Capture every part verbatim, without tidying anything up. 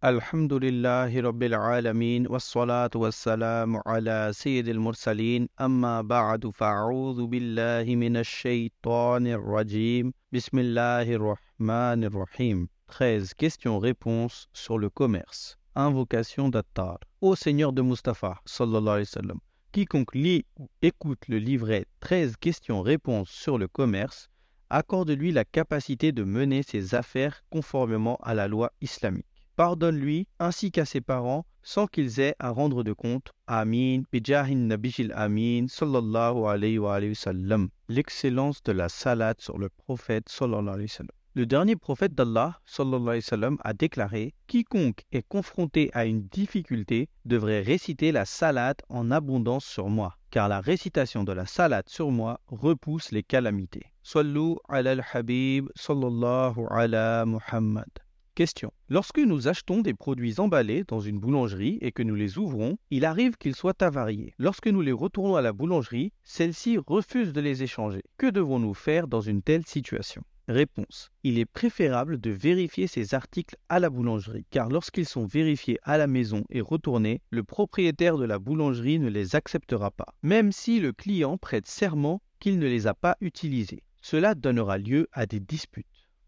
Alhamdulillahi Rabbil Alamin, wassalatu wassalamu ala Sayyidil Mursalin, amma ba'du fa'a'udhu billahi minash shaytanir rajim, bismillahir rahmanir rahim. treize questions-réponses sur le commerce. Invocation d'Attar. Ô Seigneur de Mustapha, sallallahu alayhi wa sallam, quiconque lit ou écoute le livret treize questions-réponses sur le commerce, accorde-lui la capacité de mener ses affaires conformément à la loi islamique. Pardonne-lui ainsi qu'à ses parents sans qu'ils aient à rendre de compte. Amin, bijahin nabijil amin, sallallahu alayhi wa alayhi wa sallam. L'excellence de la salade sur le prophète, sallallahu alayhi wa sallam. Le dernier prophète d'Allah, sallallahu alayhi wa sallam, a déclaré « Quiconque est confronté à une difficulté devrait réciter la salade en abondance sur moi, car la récitation de la salade sur moi repousse les calamités. » Sallu ala al-habib, sallallahu ala Muhammad. Question. Lorsque nous achetons des produits emballés dans une boulangerie et que nous les ouvrons, il arrive qu'ils soient avariés. Lorsque nous les retournons à la boulangerie, celle-ci refuse de les échanger. Que devons-nous faire dans une telle situation? Réponse. Il est préférable de vérifier ces articles à la boulangerie, car lorsqu'ils sont vérifiés à la maison et retournés, le propriétaire de la boulangerie ne les acceptera pas, même si le client prête serment qu'il ne les a pas utilisés. Cela donnera lieu à des disputes.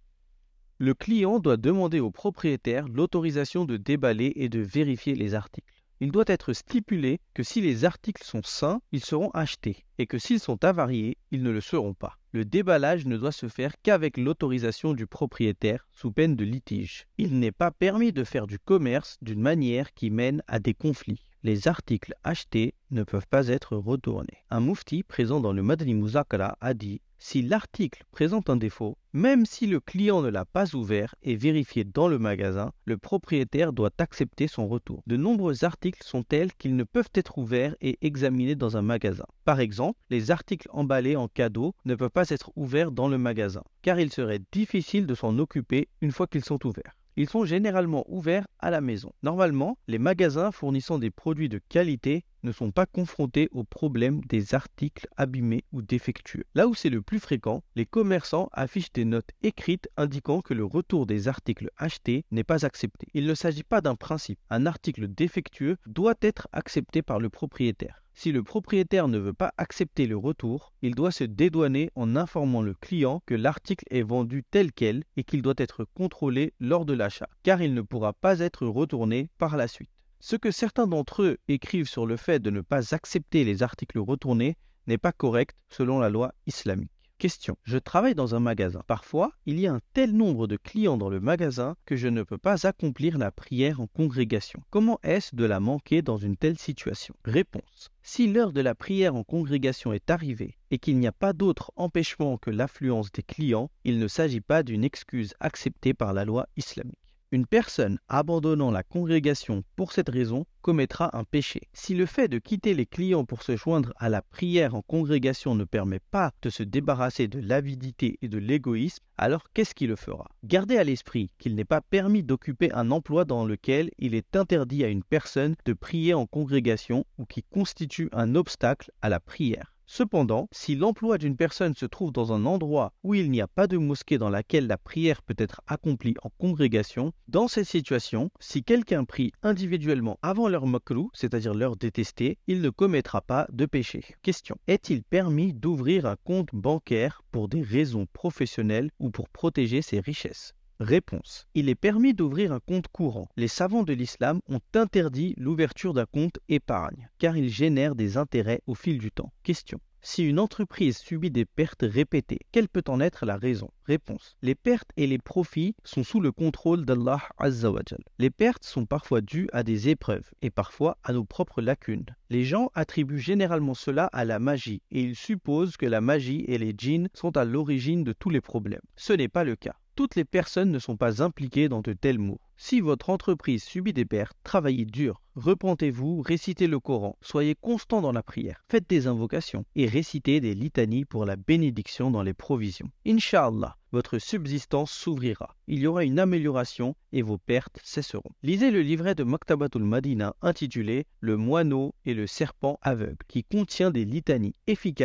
Le client doit demander au propriétaire l'autorisation de déballer et de vérifier les articles. Il doit être stipulé que si les articles sont sains, ils seront achetés, et que s'ils sont avariés, ils ne le seront pas. Le déballage ne doit se faire qu'avec l'autorisation du propriétaire, sous peine de litige. Il n'est pas permis de faire du commerce d'une manière qui mène à des conflits. Les articles achetés ne peuvent pas être retournés. Un mufti présent dans le Madani Muzakara a dit « Si l'article présente un défaut, même si le client ne l'a pas ouvert et vérifié dans le magasin, le propriétaire doit accepter son retour. De nombreux articles sont tels qu'ils ne peuvent être ouverts et examinés dans un magasin. Par exemple, les articles emballés en cadeau ne peuvent pas être ouverts dans le magasin, car il serait difficile de s'en occuper une fois qu'ils sont ouverts. Ils sont généralement ouverts à la maison. Normalement, les magasins fournissant des produits de qualité ne sont pas confrontés au problème des articles abîmés ou défectueux. Là où c'est le plus fréquent, les commerçants affichent des notes écrites indiquant que le retour des articles achetés n'est pas accepté. Il ne s'agit pas d'un principe. Un article défectueux doit être accepté par le propriétaire. Si le propriétaire ne veut pas accepter le retour, il doit se dédouaner en informant le client que l'article est vendu tel quel et qu'il doit être contrôlé lors de l'achat, car il ne pourra pas être retourné par la suite. Ce que certains d'entre eux écrivent sur le fait de ne pas accepter les articles retournés n'est pas correct selon la loi islamique. Question. Je travaille dans un magasin. Parfois, il y a un tel nombre de clients dans le magasin que je ne peux pas accomplir la prière en congrégation. Comment est-ce de la manquer dans une telle situation? Réponse. Si l'heure de la prière en congrégation est arrivée et qu'il n'y a pas d'autre empêchement que l'affluence des clients, il ne s'agit pas d'une excuse acceptée par la loi islamique. Une personne abandonnant la congrégation pour cette raison commettra un péché. Si le fait de quitter les clients pour se joindre à la prière en congrégation ne permet pas de se débarrasser de l'avidité et de l'égoïsme, alors qu'est-ce qui le fera? Gardez à l'esprit qu'il n'est pas permis d'occuper un emploi dans lequel il est interdit à une personne de prier en congrégation ou qui constitue un obstacle à la prière. Cependant, si l'emploi d'une personne se trouve dans un endroit où il n'y a pas de mosquée dans laquelle la prière peut être accomplie en congrégation, dans cette situation, si quelqu'un prie individuellement avant l'heure makruh, c'est-à-dire l'heure détestée, il ne commettra pas de péché. Question. Est-il permis d'ouvrir un compte bancaire pour des raisons professionnelles ou pour protéger ses richesses? Réponse. Il est permis d'ouvrir un compte courant. Les savants de l'islam ont interdit l'ouverture d'un compte épargne, car il génère des intérêts au fil du temps. Question. Si une entreprise subit des pertes répétées, quelle peut en être la raison? Réponse. Les pertes et les profits sont sous le contrôle d'Allah Azza wa Jal. Les pertes sont parfois dues à des épreuves et parfois à nos propres lacunes. Les gens attribuent généralement cela à la magie et ils supposent que la magie et les djinns sont à l'origine de tous les problèmes. Ce n'est pas le cas. Toutes les personnes ne sont pas impliquées dans de tels maux. Si votre entreprise subit des pertes, travaillez dur. Repentez-vous, récitez le Coran, soyez constant dans la prière, faites des invocations et récitez des litanies pour la bénédiction dans les provisions. Inch'Allah, votre subsistance s'ouvrira. Il y aura une amélioration et vos pertes cesseront. Lisez le livret de Maktabatul Madina intitulé « Le moineau et le serpent aveugle » qui contient des litanies efficaces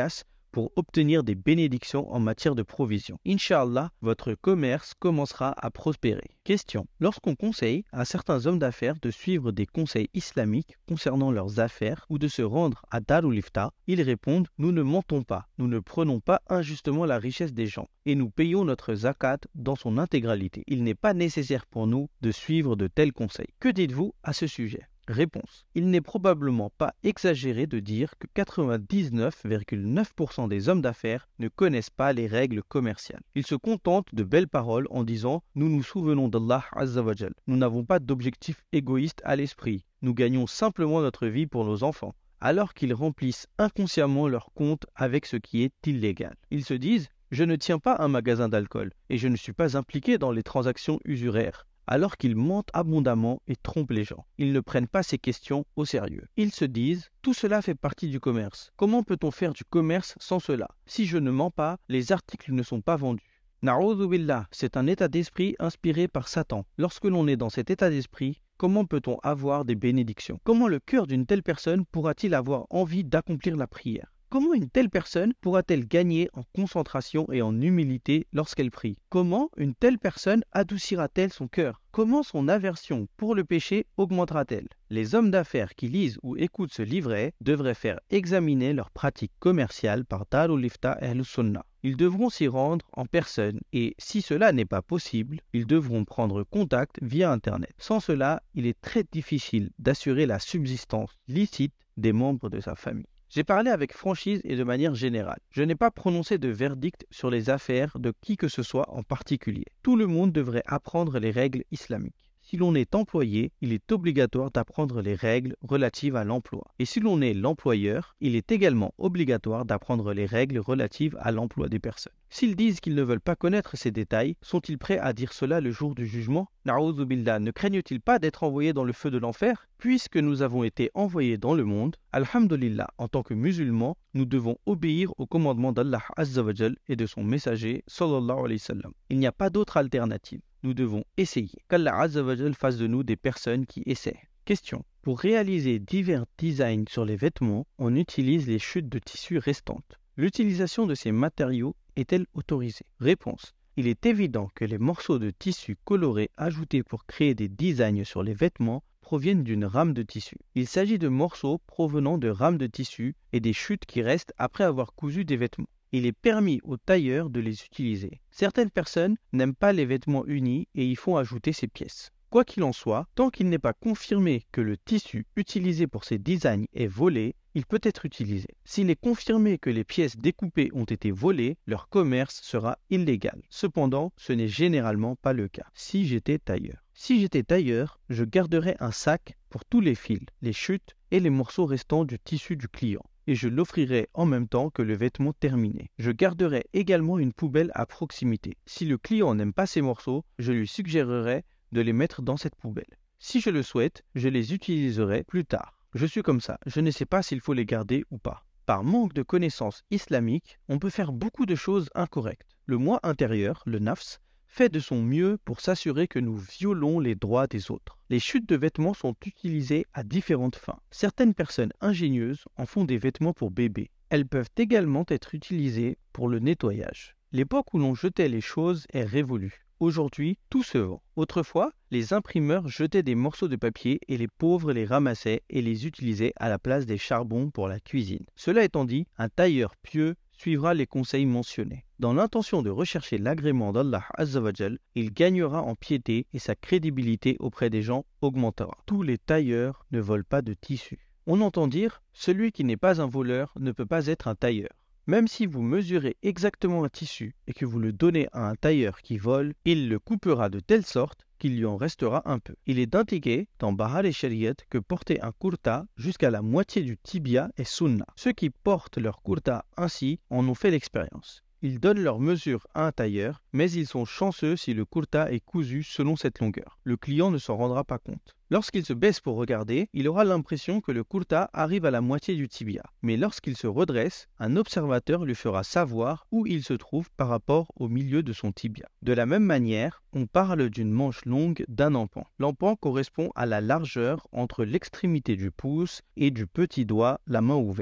pour obtenir des bénédictions en matière de provision. Inch'Allah, votre commerce commencera à prospérer. Question. Lorsqu'on conseille à certains hommes d'affaires de suivre des conseils islamiques concernant leurs affaires ou de se rendre à Darul Ifta, ils répondent « Nous ne mentons pas, nous ne prenons pas injustement la richesse des gens et nous payons notre zakat dans son intégralité. Il n'est pas nécessaire pour nous de suivre de tels conseils. » Que dites-vous à ce sujet ? Réponse. Il n'est probablement pas exagéré de dire que quatre-vingt-dix-neuf virgule neuf pour cent des hommes d'affaires ne connaissent pas les règles commerciales. Ils se contentent de belles paroles en disant « Nous nous souvenons d'Allah Azza wa Jal. Nous n'avons pas d'objectif égoïste à l'esprit. Nous gagnons simplement notre vie pour nos enfants. » Alors qu'ils remplissent inconsciemment leur compte avec ce qui est illégal. Ils se disent « Je ne tiens pas un magasin d'alcool et je ne suis pas impliqué dans les transactions usuraires. » Alors qu'ils mentent abondamment et trompent les gens. Ils ne prennent pas ces questions au sérieux. Ils se disent « Tout cela fait partie du commerce. Comment peut-on faire du commerce sans cela? Si je ne mens pas, les articles ne sont pas vendus. » Na'oudhu billah, c'est un état d'esprit inspiré par Satan. Lorsque l'on est dans cet état d'esprit, comment peut-on avoir des bénédictions? Comment le cœur d'une telle personne pourra-t-il avoir envie d'accomplir la prière? Comment une telle personne pourra-t-elle gagner en concentration et en humilité lorsqu'elle prie? Comment une telle personne adoucira-t-elle son cœur? Comment son aversion pour le péché augmentera-t-elle? Les hommes d'affaires qui lisent ou écoutent ce livret devraient faire examiner leurs pratiques commerciales par Darul Ifta Ahlus Sunnah. Ils devront s'y rendre en personne et, si cela n'est pas possible, ils devront prendre contact via Internet. Sans cela, il est très difficile d'assurer la subsistance licite des membres de sa famille. J'ai parlé avec franchise et de manière générale. Je n'ai pas prononcé de verdict sur les affaires de qui que ce soit en particulier. Tout le monde devrait apprendre les règles islamiques. Si l'on est employé, il est obligatoire d'apprendre les règles relatives à l'emploi. Et si l'on est l'employeur, il est également obligatoire d'apprendre les règles relatives à l'emploi des personnes. S'ils disent qu'ils ne veulent pas connaître ces détails, sont-ils prêts à dire cela le jour du jugement? Na'oudhu billah, ne craignent-ils pas d'être envoyés dans le feu de l'enfer? Puisque nous avons été envoyés dans le monde, alhamdulillah, en tant que musulmans, nous devons obéir au commandement d'Allah Azza wa Jal et de son messager sallallahu alayhi wa sallam. Il n'y a pas d'autre alternative. Nous devons essayer. Qu'Allah Azza wa Jal fasse de nous des personnes qui essaient. Question. Pour réaliser divers designs sur les vêtements, on utilise les chutes de tissu restantes. L'utilisation de ces matériaux est-elle autorisée? Réponse. Il est évident que les morceaux de tissu colorés ajoutés pour créer des designs sur les vêtements proviennent d'une rame de tissu. Il s'agit de morceaux provenant de rames de tissu et des chutes qui restent après avoir cousu des vêtements. Il est permis aux tailleurs de les utiliser. Certaines personnes n'aiment pas les vêtements unis et y font ajouter ces pièces. Quoi qu'il en soit, tant qu'il n'est pas confirmé que le tissu utilisé pour ces designs est volé, il peut être utilisé. S'il est confirmé que les pièces découpées ont été volées, leur commerce sera illégal. Cependant, ce n'est généralement pas le cas. Si j'étais tailleur. Si j'étais tailleur, je garderais un sac pour tous les fils, les chutes et les morceaux restants du tissu du client. Et je l'offrirai en même temps que le vêtement terminé. Je garderai également une poubelle à proximité. Si le client n'aime pas ces morceaux, je lui suggérerai de les mettre dans cette poubelle. Si je le souhaite, je les utiliserai plus tard. Je suis comme ça, je ne sais pas s'il faut les garder ou pas. Par manque de connaissances islamiques, on peut faire beaucoup de choses incorrectes. Le moi intérieur, le nafs, fait de son mieux pour s'assurer que nous violons les droits des autres. Les chutes de vêtements sont utilisées à différentes fins. Certaines personnes ingénieuses en font des vêtements pour bébés. Elles peuvent également être utilisées pour le nettoyage. L'époque où l'on jetait les choses est révolue. Aujourd'hui, tout se vend. Autrefois, les imprimeurs jetaient des morceaux de papier et les pauvres les ramassaient et les utilisaient à la place des charbons pour la cuisine. Cela étant dit, un tailleur pieux suivra les conseils mentionnés. Dans l'intention de rechercher l'agrément d'Allah Azza wa Jal, il gagnera en piété et sa crédibilité auprès des gens augmentera. Tous les tailleurs ne volent pas de tissu. On entend dire « celui qui n'est pas un voleur ne peut pas être un tailleur ». Même si vous mesurez exactement un tissu et que vous le donnez à un tailleur qui vole, il le coupera de telle sorte qu'il lui en restera un peu. Il est indiqué dans Bahar et Shariat que porter un kurta jusqu'à la moitié du tibia est sunna. Ceux qui portent leur kurta ainsi en ont fait l'expérience. Ils donnent leur mesure à un tailleur, mais ils sont chanceux si le kurta est cousu selon cette longueur. Le client ne s'en rendra pas compte. Lorsqu'il se baisse pour regarder, il aura l'impression que le kurta arrive à la moitié du tibia. Mais lorsqu'il se redresse, un observateur lui fera savoir où il se trouve par rapport au milieu de son tibia. De la même manière, on parle d'une manche longue d'un empan. L'empan correspond à la largeur entre l'extrémité du pouce et du petit doigt, la main ouverte.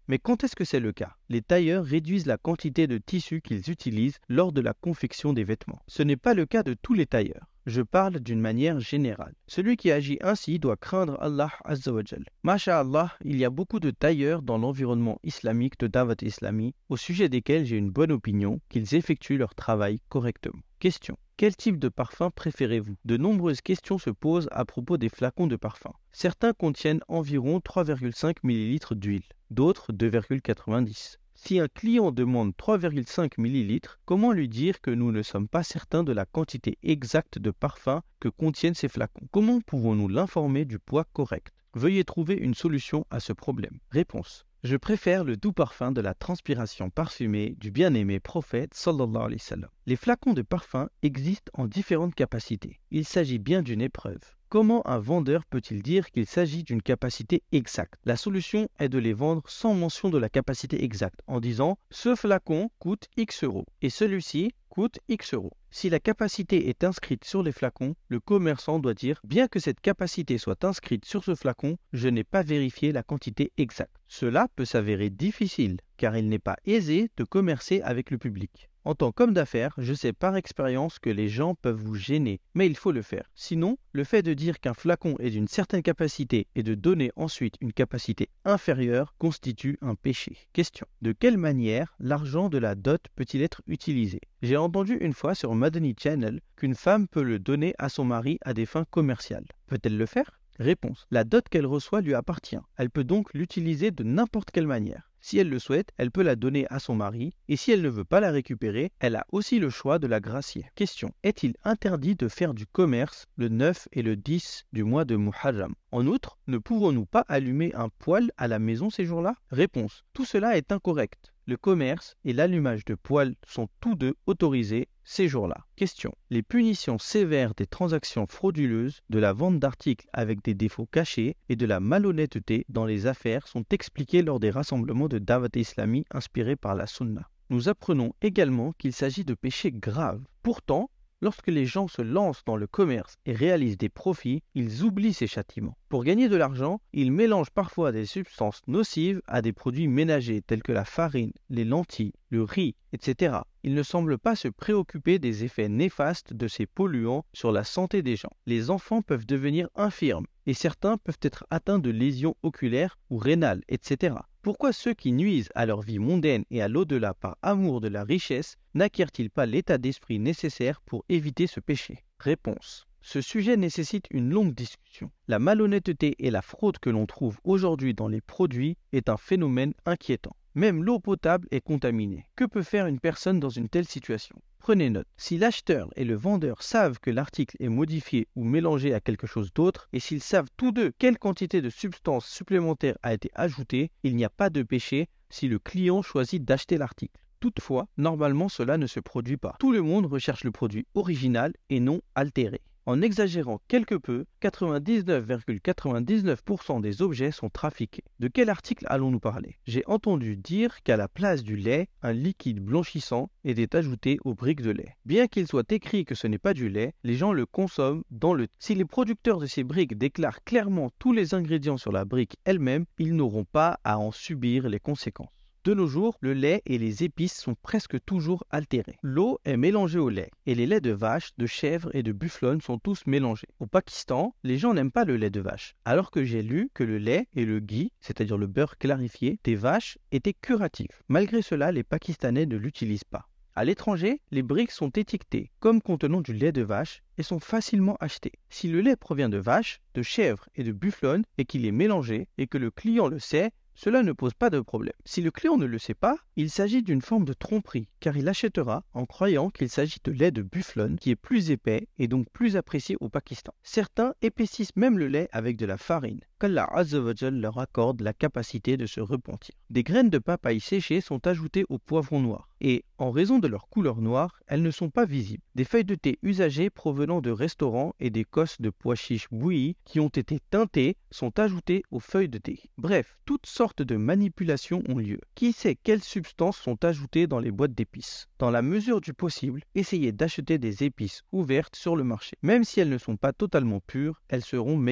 Mais quand est-ce que c'est le cas? Les tailleurs réduisent la quantité de tissu qu'ils utilisent lors de la confection des vêtements. Ce n'est pas le cas de tous les tailleurs. Je parle d'une manière générale. Celui qui agit ainsi doit craindre Allah Azza wa Jal. Masha'Allah, il y a beaucoup de tailleurs dans l'environnement islamique de Dawat Islami, au sujet desquels j'ai une bonne opinion, qu'ils effectuent leur travail correctement. Question. Quel type de parfum préférez-vous? De nombreuses questions se posent à propos des flacons de parfum. Certains contiennent environ trois virgule cinq millilitres d'huile, d'autres deux virgule quatre-vingt-dix. Si un client demande trois virgule cinq millilitres, comment lui dire que nous ne sommes pas certains de la quantité exacte de parfum que contiennent ces flacons? Comment pouvons-nous l'informer du poids correct? Veuillez trouver une solution à ce problème. Réponse. Je préfère le doux parfum de la transpiration parfumée du bien-aimé prophète sallallahu alayhi wa sallam. Les flacons de parfum existent en différentes capacités. Il s'agit bien d'une épreuve. Comment un vendeur peut-il dire qu'il s'agit d'une capacité exacte? La solution est de les vendre sans mention de la capacité exacte, en disant « ce flacon coûte X euros et celui-ci coûte X euros ». Si la capacité est inscrite sur les flacons, le commerçant doit dire « bien que cette capacité soit inscrite sur ce flacon, je n'ai pas vérifié la quantité exacte ». Cela peut s'avérer difficile, car il n'est pas aisé de commercer avec le public. En tant qu'homme d'affaires, je sais par expérience que les gens peuvent vous gêner, mais il faut le faire. Sinon, le fait de dire qu'un flacon est d'une certaine capacité et de donner ensuite une capacité inférieure constitue un péché. Question. De quelle manière l'argent de la dot peut-il être utilisé? J'ai entendu une fois sur Madani Channel qu'une femme peut le donner à son mari à des fins commerciales. Peut-elle le faire? Réponse. La dot qu'elle reçoit lui appartient. Elle peut donc l'utiliser de n'importe quelle manière. Si elle le souhaite, elle peut la donner à son mari, et si elle ne veut pas la récupérer, elle a aussi le choix de la gracier. Question. Est-il interdit de faire du commerce le neuf et le dix du mois de Muharram? En outre, ne pouvons-nous pas allumer un poêle à la maison ces jours-là? Réponse. Tout cela est incorrect. Le commerce et l'allumage de poêles sont tous deux autorisés ces jours-là. Question. Les punitions sévères des transactions frauduleuses, de la vente d'articles avec des défauts cachés et de la malhonnêteté dans les affaires sont expliquées lors des rassemblements de Dawat Islami inspirés par la Sunna. Nous apprenons également qu'il s'agit de péchés graves. Pourtant, lorsque les gens se lancent dans le commerce et réalisent des profits, ils oublient ces châtiments. Pour gagner de l'argent, ils mélangent parfois des substances nocives à des produits ménagers tels que la farine, les lentilles, le riz, et cetera. Ils ne semblent pas se préoccuper des effets néfastes de ces polluants sur la santé des gens. Les enfants peuvent devenir infirmes et certains peuvent être atteints de lésions oculaires ou rénales, et cetera. Pourquoi ceux qui nuisent à leur vie mondaine et à l'au-delà par amour de la richesse n'acquièrent-ils pas l'état d'esprit nécessaire pour éviter ce péché? Réponse. Ce sujet nécessite une longue discussion. La malhonnêteté et la fraude que l'on trouve aujourd'hui dans les produits est un phénomène inquiétant. Même l'eau potable est contaminée. Que peut faire une personne dans une telle situation? Prenez note. Si l'acheteur et le vendeur savent que l'article est modifié ou mélangé à quelque chose d'autre, et s'ils savent tous deux quelle quantité de substance supplémentaire a été ajoutée, il n'y a pas de péché si le client choisit d'acheter l'article. Toutefois, normalement cela ne se produit pas. Tout le monde recherche le produit original et non altéré. En exagérant quelque peu, quatre-vingt-dix-neuf virgule quatre-vingt-dix-neuf pour cent des objets sont trafiqués. De quel article allons-nous parler? J'ai entendu dire qu'à la place du lait, un liquide blanchissant était ajouté aux briques de lait. Bien qu'il soit écrit que ce n'est pas du lait, les gens le consomment dans le... Si les producteurs de ces briques déclarent clairement tous les ingrédients sur la brique elle-même, ils n'auront pas à en subir les conséquences. De nos jours, le lait et les épices sont presque toujours altérés. L'eau est mélangée au lait et les laits de vache, de chèvre et de bufflonne sont tous mélangés. Au Pakistan, les gens n'aiment pas le lait de vache, alors que j'ai lu que le lait et le ghee, c'est-à-dire le beurre clarifié, des vaches étaient curatifs. Malgré cela, les Pakistanais ne l'utilisent pas. À l'étranger, les briques sont étiquetées comme contenant du lait de vache et sont facilement achetées. Si le lait provient de vache, de chèvre et de bufflonne et qu'il est mélangé et que le client le sait, cela ne pose pas de problème. Si le client ne le sait pas, il s'agit d'une forme de tromperie, car il achètera en croyant qu'il s'agit de lait de bufflonne qui est plus épais et donc plus apprécié au Pakistan. Certains épaississent même le lait avec de la farine, qu'Allah Azza wa Jal leur accorde la capacité de se repentir. Des graines de papaye séchées sont ajoutées au poivron noir, et en raison de leur couleur noire, elles ne sont pas visibles. Des feuilles de thé usagées provenant de restaurants et des cosses de pois chiches bouillis qui ont été teintées sont ajoutées aux feuilles de thé. Bref, toutes sortes de manipulations ont lieu. Qui sait quelles substances sont ajoutées dans les boîtes d'épices? Dans la mesure du possible, essayez d'acheter des épices ouvertes sur le marché. Même si elles ne sont pas totalement pures, elles seront meilleures.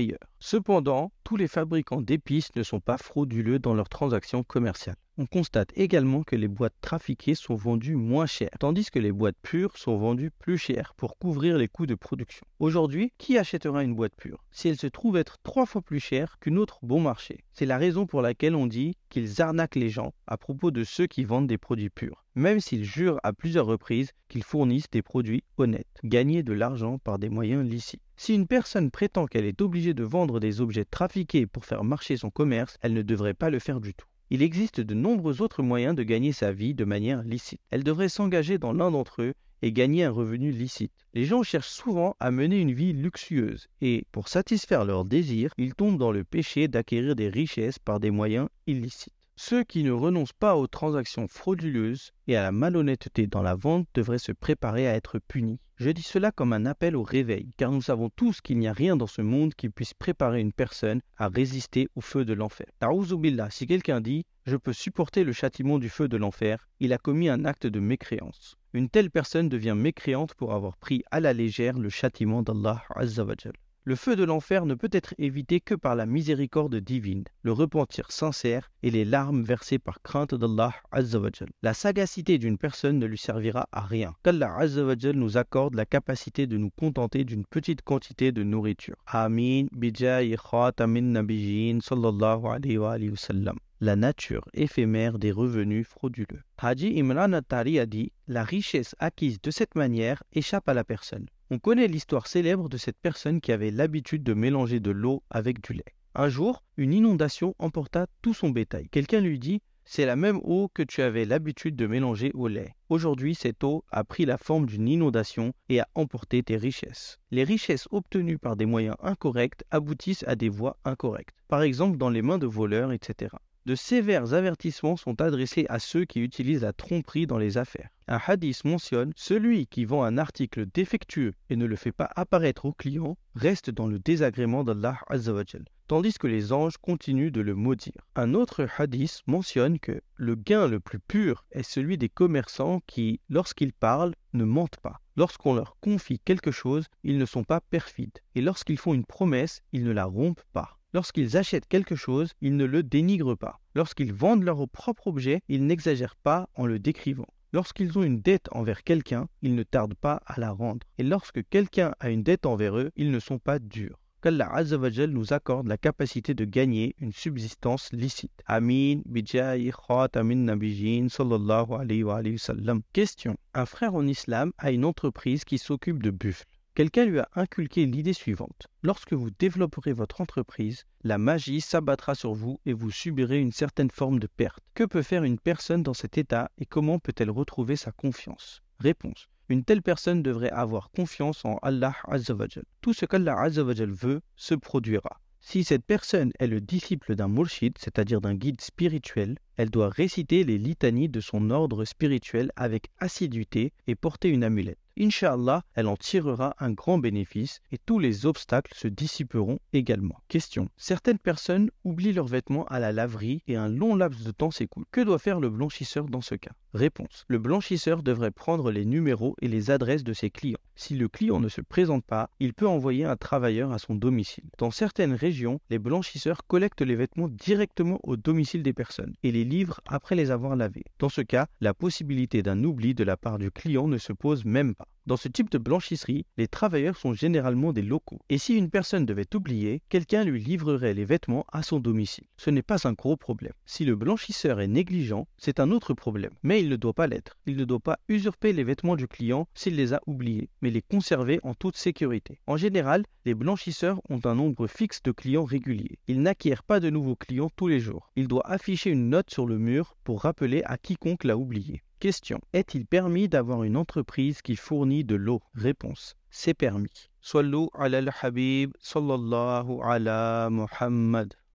Cependant, tous les fabricants d'épices ne sont pas frauduleux dans leurs transactions commerciales. On constate également que les boîtes trafiquées sont vendues moins chères, tandis que les boîtes pures sont vendues plus chères pour couvrir les coûts de production. Aujourd'hui, qui achètera une boîte pure si elle se trouve être trois fois plus chère qu'une autre bon marché? C'est la raison pour laquelle on dit qu'ils arnaquent les gens à propos de ceux qui vendent des produits purs, même s'ils jurent à plusieurs reprises qu'ils fournissent des produits honnêtes, gagnés de l'argent par des moyens licites. Si une personne prétend qu'elle est obligée de vendre des objets trafiqués pour faire marcher son commerce, elle ne devrait pas le faire du tout. Il existe de nombreux autres moyens de gagner sa vie de manière licite. Elle devrait s'engager dans l'un d'entre eux et gagner un revenu licite. Les gens cherchent souvent à mener une vie luxueuse et, pour satisfaire leurs désirs, ils tombent dans le péché d'acquérir des richesses par des moyens illicites. Ceux qui ne renoncent pas aux transactions frauduleuses et à la malhonnêteté dans la vente devraient se préparer à être punis. Je dis cela comme un appel au réveil, car nous savons tous qu'il n'y a rien dans ce monde qui puisse préparer une personne à résister au feu de l'enfer. Ta'ouzou billah, si quelqu'un dit « je peux supporter le châtiment du feu de l'enfer », il a commis un acte de mécréance. Une telle personne devient mécréante pour avoir pris à la légère le châtiment d'Allah Azza wa Jal. Le feu de l'enfer ne peut être évité que par la miséricorde divine, le repentir sincère et les larmes versées par crainte d'Allah Azza wa Jal. La sagacité d'une personne ne lui servira à rien, qu'Allah Azza wa Jal nous accorde la capacité de nous contenter d'une petite quantité de nourriture. Amin, bijayi khatamin nabiyyin sallallahu alayhi wa alihi wa sallam. La nature éphémère des revenus frauduleux. Haji Imran Attari a dit « La richesse acquise de cette manière échappe à la personne. On connaît l'histoire célèbre de cette personne qui avait l'habitude de mélanger de l'eau avec du lait. Un jour, une inondation emporta tout son bétail. Quelqu'un lui dit « C'est la même eau que tu avais l'habitude de mélanger au lait. Aujourd'hui, cette eau a pris la forme d'une inondation et a emporté tes richesses. » Les richesses obtenues par des moyens incorrects aboutissent à des voies incorrectes, par exemple dans les mains de voleurs, et cetera. De sévères avertissements sont adressés à ceux qui utilisent la tromperie dans les affaires. Un hadith mentionne « Celui qui vend un article défectueux et ne le fait pas apparaître au client reste dans le désagrément d'Allah Azza wa Jal, tandis que les anges continuent de le maudire. » Un autre hadith mentionne que le gain le plus pur est celui des commerçants qui, lorsqu'ils parlent, ne mentent pas. Lorsqu'on leur confie quelque chose, ils ne sont pas perfides. Et lorsqu'ils font une promesse, ils ne la rompent pas. Lorsqu'ils achètent quelque chose, ils ne le dénigrent pas. Lorsqu'ils vendent leur propre objet, ils n'exagèrent pas en le décrivant. Lorsqu'ils ont une dette envers quelqu'un, ils ne tardent pas à la rendre. Et lorsque quelqu'un a une dette envers eux, ils ne sont pas durs. Qu'Allah Azza wa Jal nous accorde la capacité de gagner une subsistance licite. Amin, bijayi khatamin nabiyyin sallallahu alayhi wa alihi wa sallam. Question. Un frère en islam a une entreprise qui s'occupe de buffles. Quelqu'un lui a inculqué l'idée suivante. Lorsque vous développerez votre entreprise, la magie s'abattra sur vous et vous subirez une certaine forme de perte. Que peut faire une personne dans cet état et comment peut-elle retrouver sa confiance? Réponse. Une telle personne devrait avoir confiance en Allah Azza wa Jal. Tout ce qu'Allah Azza wa Jal veut se produira. Si cette personne est le disciple d'un murshid, c'est-à-dire d'un guide spirituel, elle doit réciter les litanies de son ordre spirituel avec assiduité et porter une amulette. Inch'Allah, elle en tirera un grand bénéfice et tous les obstacles se dissiperont également. Question. Certaines personnes oublient leurs vêtements à la laverie et un long laps de temps s'écoule. Que doit faire le blanchisseur dans ce cas? Réponse. Le blanchisseur devrait prendre les numéros et les adresses de ses clients. Si le client ne se présente pas, il peut envoyer un travailleur à son domicile. Dans certaines régions, les blanchisseurs collectent les vêtements directement au domicile des personnes et les livrent après les avoir lavés. Dans ce cas, la possibilité d'un oubli de la part du client ne se pose même pas. Dans ce type de blanchisserie, les travailleurs sont généralement des locaux. Et si une personne devait oublier, quelqu'un lui livrerait les vêtements à son domicile. Ce n'est pas un gros problème. Si le blanchisseur est négligent, c'est un autre problème. Mais il ne doit pas l'être. Il ne doit pas usurper les vêtements du client s'il les a oubliés, mais les conserver en toute sécurité. En général, les blanchisseurs ont un nombre fixe de clients réguliers. Ils n'acquièrent pas de nouveaux clients tous les jours. Il doit afficher une note sur le mur pour rappeler à quiconque l'a oublié. Question. Est-il permis d'avoir une entreprise qui fournit de l'eau? Réponse. C'est permis. Sallu ala al-habib sallallahu ala Muhammad.